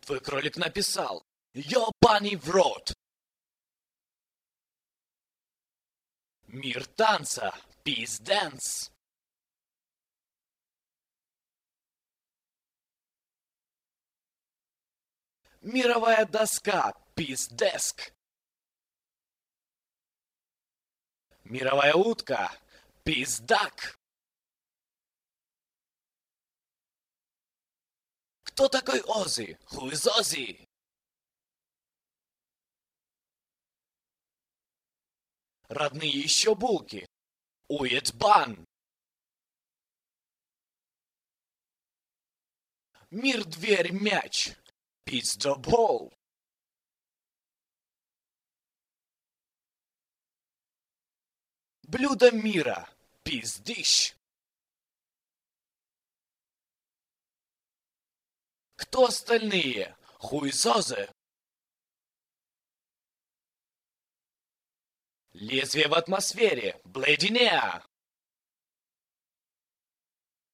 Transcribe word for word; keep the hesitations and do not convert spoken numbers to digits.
Твой кролик написал «Ёбаный в рот». Мир танца. Peace Dance. Мировая доска. Peace Desk. Мировая утка. Peace Duck. Кто такой Оззи? Who is Ozzy? Родные еще булки. Ует бан. Мир, дверь, мяч. Pizza Ball. Блюдо мира. Peace Dish. Кто остальные? Who is Ozzy? Лезвие в атмосфере. Блейдинеа.